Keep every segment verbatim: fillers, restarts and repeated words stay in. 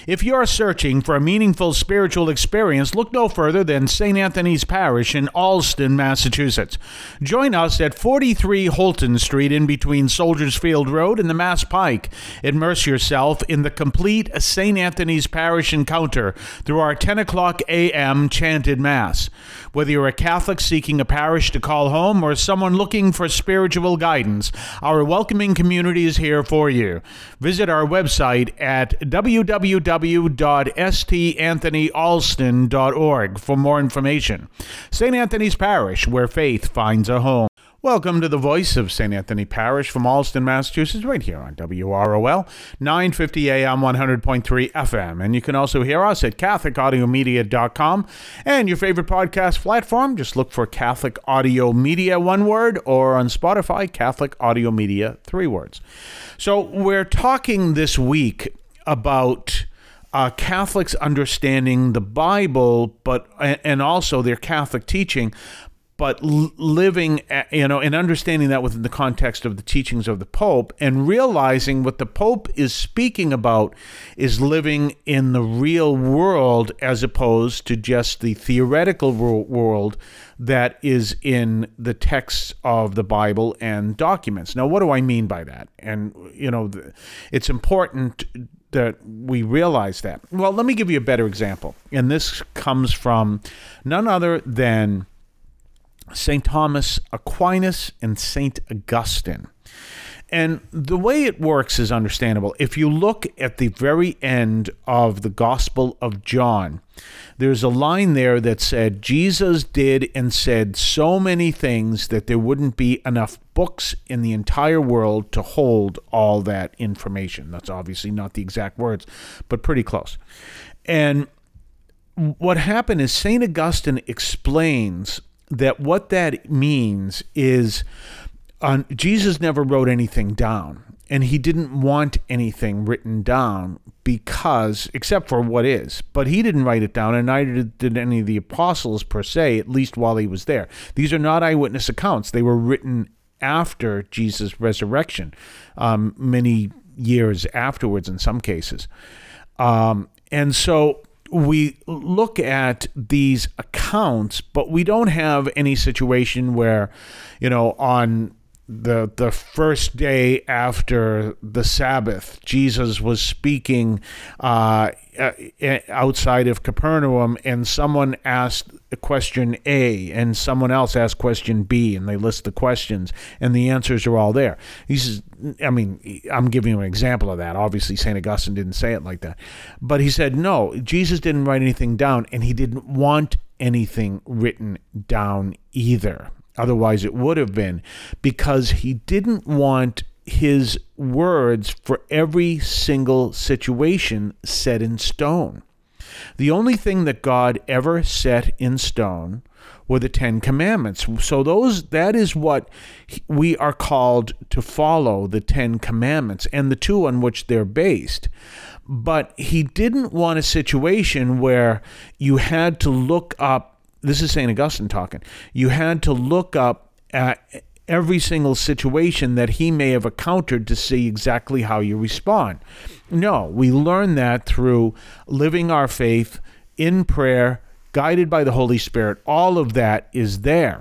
If you're searching for a meaningful spiritual experience, look no further than Saint Anthony's Parish in Allston, Massachusetts. Join us at forty-three Holton Street in between Soldiers Field Road and the Mass Pike. Immerse yourself in the complete Saint Anthony's Parish encounter through our ten o'clock a.m. chanted Mass. Whether you're a Catholic seeking a parish to call home or someone looking for spiritual guidance, our welcoming community is here for you. Visit our website at w w w dot s t anthony allston dot org for more information. Saint Anthony's Parish, where faith finds a home. Welcome to the voice of Saint Anthony Parish from Allston, Massachusetts, right here on W R O L, nine fifty A M, one hundred point three F M. And you can also hear us at catholic audio media dot com and your favorite podcast platform. Just look for Catholic Audio Media, one word, or on Spotify, Catholic Audio Media, three words. So we're talking this week about uh, Catholics understanding the Bible, but and also their Catholic teaching, but living, you know, and understanding that within the context of the teachings of the Pope, and realizing what the Pope is speaking about is living in the real world as opposed to just the theoretical world that is in the texts of the Bible and documents. Now, what do I mean by that? And, you know, it's important that we realize that. Well, let me give you a better example. And this comes from none other than Saint Thomas Aquinas and Saint Augustine. And the way it works is understandable. If you look at the very end of the Gospel of John, there's a line there that said, Jesus did and said so many things that there wouldn't be enough books in the entire world to hold all that information. That's obviously not the exact words, but pretty close. And what happened is Saint Augustine explains that what that means is uh, Jesus never wrote anything down, and he didn't want anything written down because, except for what is, but he didn't write it down, and neither did any of the apostles per se, at least while he was there. These are not eyewitness accounts. They were written after Jesus' resurrection, um, many years afterwards in some cases. Um, and so we look at these accounts, but we don't have any situation where, you know, on the the first day after the Sabbath, Jesus was speaking uh, outside of Capernaum, and someone asked question A, and someone else asked question B, and they list the questions, and the answers are all there. He says, I mean, I'm giving you an example of that. Obviously, Saint Augustine didn't say it like that. But he said, no, Jesus didn't write anything down, and he didn't want anything written down either. Otherwise, it would have been, because he didn't want his words for every single situation set in stone. The only thing that God ever set in stone were the Ten Commandments. So those that is what we are called to follow, the Ten Commandments, and the two on which they're based. But he didn't want a situation where you had to look up. This is Saint Augustine talking. You had to look up at every single situation that he may have encountered to see exactly how you respond. No, we learn that through living our faith in prayer, guided by the Holy Spirit. All of that is there.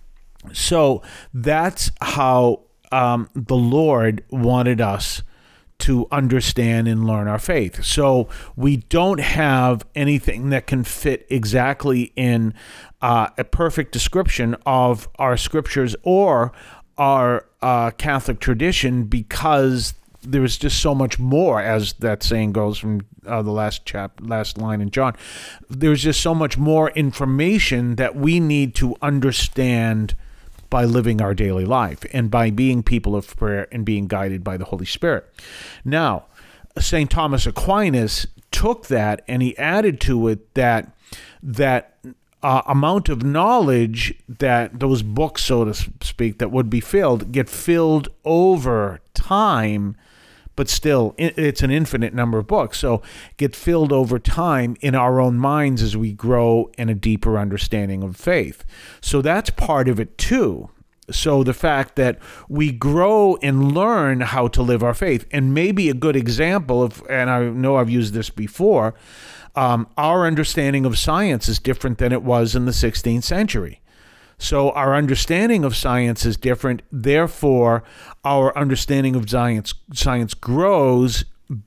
So that's how um, the Lord wanted us to understand and learn our faith. So we don't have anything that can fit exactly in uh, a perfect description of our scriptures or our uh, Catholic tradition, because there is just so much more, as that saying goes from uh, the last chap, last line in John. There's just so much more information that we need to understand by living our daily life and by being people of prayer and being guided by the Holy Spirit. Now, Saint Thomas Aquinas took that and he added to it that that uh, amount of knowledge, that those books, so to speak, that would be filled, get filled over time, but still it's an infinite number of books. So get filled over time in our own minds as we grow in a deeper understanding of faith. So that's part of it too. So the fact that we grow and learn how to live our faith, and maybe a good example of, and I know I've used this before, um, our understanding of science is different than it was in the sixteenth century. So our understanding of science is different. Therefore, our understanding of science science grows,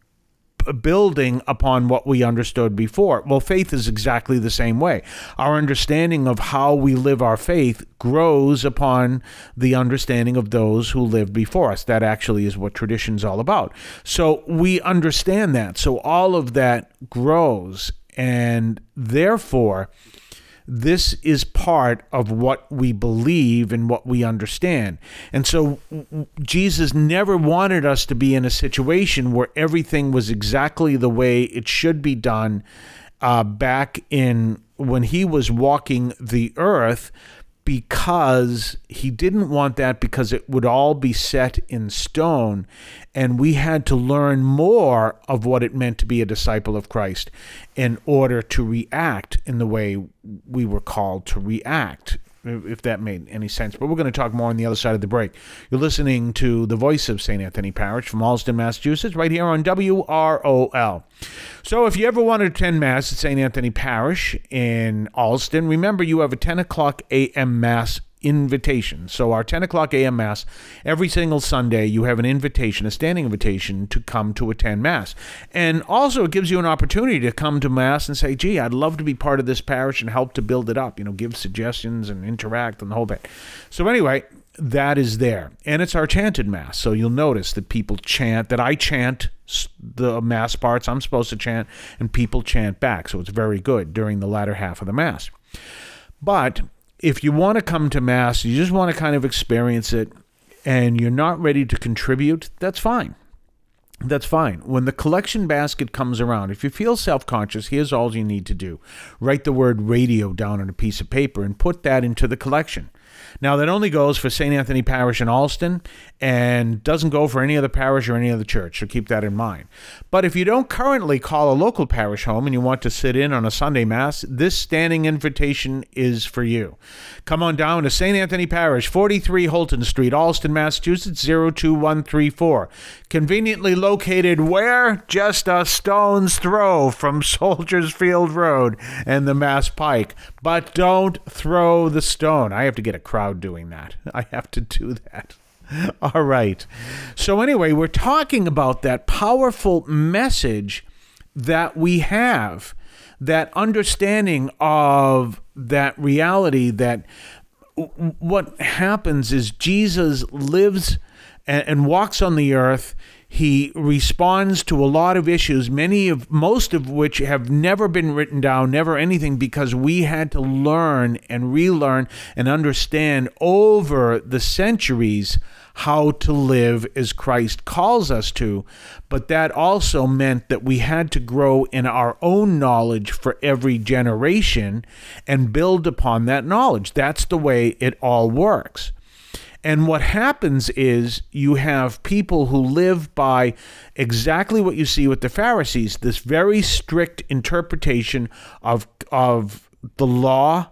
building upon what we understood before. Well, faith is exactly the same way. Our understanding of how we live our faith grows upon the understanding of those who lived before us. That actually is what tradition's all about. So we understand that. So all of that grows, and therefore, this is part of what we believe and what we understand. And so Jesus never wanted us to be in a situation where everything was exactly the way it should be done uh, back in when he was walking the earth, because he didn't want that, because it would all be set in stone, and we had to learn more of what it meant to be a disciple of Christ in order to react in the way we were called to react, if that made any sense. But we're going to talk more on the other side of the break. You're listening to the voice of Saint Anthony Parish from Allston, Massachusetts, right here on W R O L. So if you ever want to attend Mass at Saint Anthony Parish in Allston, remember you have a ten o'clock a.m. Mass invitation. So our ten o'clock a.m. Mass, every single Sunday, you have an invitation, a standing invitation to come to attend Mass. And also it gives you an opportunity to come to Mass and say, gee, I'd love to be part of this parish and help to build it up, you know, give suggestions and interact and the whole bit. So anyway, that is there. And it's our chanted Mass. So you'll notice that people chant, that I chant the Mass parts I'm supposed to chant, and people chant back. So it's very good during the latter half of the Mass. But if you want to come to Mass, you just want to kind of experience it, and you're not ready to contribute, that's fine. That's fine. When the collection basket comes around, if you feel self-conscious, here's all you need to do. Write the word radio down on a piece of paper and put that into the collection. Now, that only goes for Saint Anthony Parish in Allston and doesn't go for any other parish or any other church, so keep that in mind. But if you don't currently call a local parish home and you want to sit in on a Sunday Mass, this standing invitation is for you. Come on down to Saint Anthony Parish, forty-three Holton Street, Allston, Massachusetts, zero two one three four. Conveniently located where? Just a stone's throw from Soldiers Field Road and the Mass Pike. But don't throw the stone. I have to get a crowd doing that. I have to do that. All right. So anyway, we're talking about that powerful message that we have, that understanding of that reality, that what happens is Jesus lives and, and walks on the earth. He responds to a lot of issues, many of, most of which have never been written down, never anything, because we had to learn and relearn and understand over the centuries how to live as Christ calls us to. But that also meant that we had to grow in our own knowledge for every generation and build upon that knowledge. That's the way it all works. And what happens is you have people who live by exactly what you see with the Pharisees, this very strict interpretation of of the law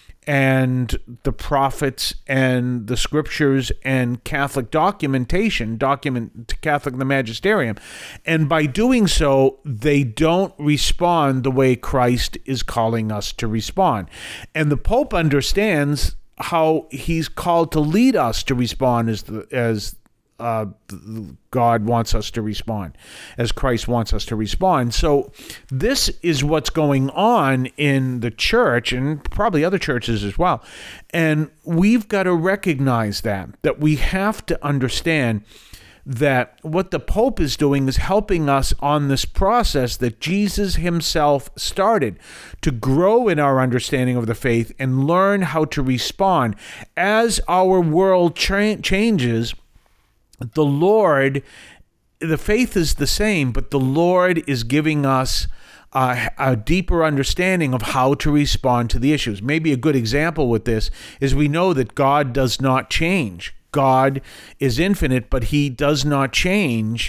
and the prophets and the scriptures and Catholic documentation, document Catholic the magisterium. And by doing so, they don't respond the way Christ is calling us to respond. And the Pope understands how he's called to lead us to respond as the, as uh, God wants us to respond, as Christ wants us to respond. So this is what's going on in the church and probably other churches as well. And we've got to recognize that, that we have to understand that what the Pope is doing is helping us on this process that Jesus himself started to grow in our understanding of the faith and learn how to respond. As our world cha- changes, the Lord, the faith is the same, but the Lord is giving us Uh, a deeper understanding of how to respond to the issues. Maybe a good example with this is we know that God does not change. God is infinite, but he does not change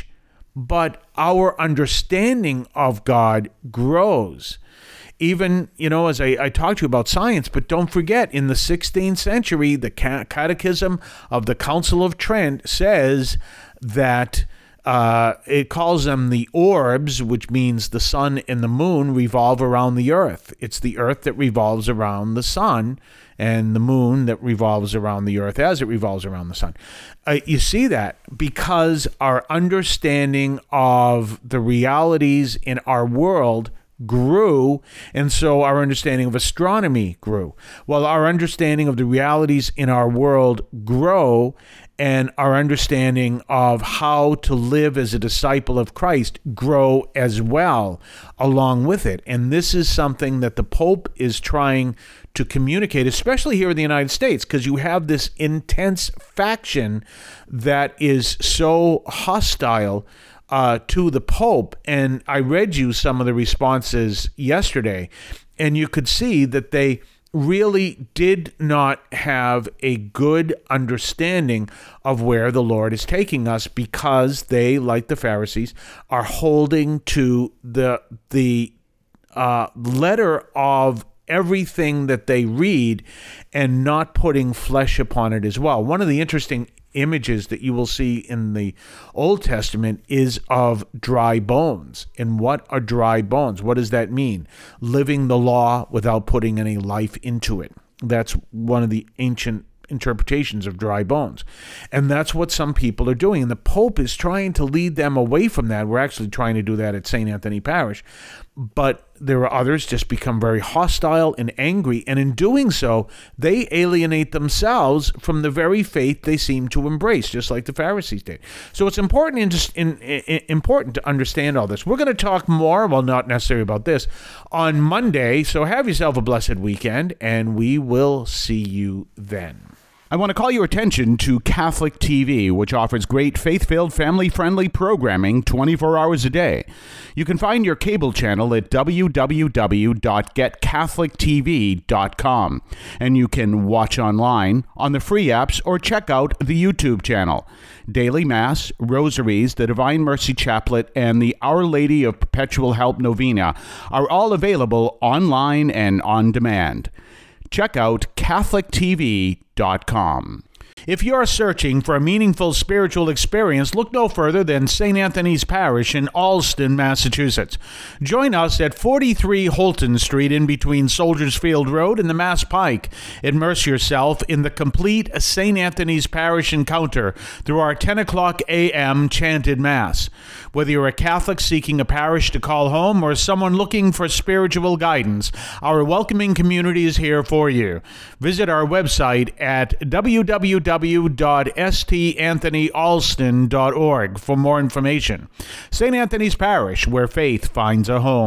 but our understanding of God grows. Even, you know, as I, I talked to you about science, but don't forget, in the sixteenth century, the Catechism of the Council of Trent says that uh, it calls them the orbs, which means the sun and the moon revolve around the earth. It's the earth that revolves around the sun, and the moon that revolves around the earth as it revolves around the sun. Uh, you see that because our understanding of the realities in our world grew, and so our understanding of astronomy grew. Well, our understanding of the realities in our world grow, and our understanding of how to live as a disciple of Christ grow as well along with it. And this is something that the Pope is trying to communicate, especially here in the United States, because you have this intense faction that is so hostile Uh, to the Pope. And I read you some of the responses yesterday, and you could see that they really did not have a good understanding of where the Lord is taking us, because they, like the Pharisees, are holding to the the uh, letter of everything that they read and not putting flesh upon it as well. One of the interesting images that you will see in the Old Testament is of dry bones. And what are dry bones? What does that mean? Living the law without putting any life into it. That's one of the ancient interpretations of dry bones. And that's what some people are doing. And the Pope is trying to lead them away from that. We're actually trying to do that at Saint Anthony Parish. But there are others just become very hostile and angry. And in doing so, they alienate themselves from the very faith they seem to embrace, just like the Pharisees did. So it's important, in, in, important to understand all this. We're going to talk more, well, not necessarily about this, on Monday. So have yourself a blessed weekend, and we will see you then. I want to call your attention to Catholic T V, which offers great faith-filled, family-friendly programming twenty-four hours a day. You can find your cable channel at w w w dot get catholic t v dot com, and you can watch online on the free apps or check out the YouTube channel. Daily Mass, Rosaries, the Divine Mercy Chaplet, and the Our Lady of Perpetual Help Novena are all available online and on demand. Check out catholic t v dot com. If you're searching for a meaningful spiritual experience, look no further than Saint Anthony's Parish in Allston, Massachusetts. Join us at forty-three Holton Street in between Soldiers Field Road and the Mass Pike. Immerse yourself in the complete Saint Anthony's Parish encounter through our ten o'clock a.m. chanted Mass. Whether you're a Catholic seeking a parish to call home or someone looking for spiritual guidance, our welcoming community is here for you. Visit our website at w w w dot s t anthony allston dot org for more information. Saint Anthony's Parish, where faith finds a home.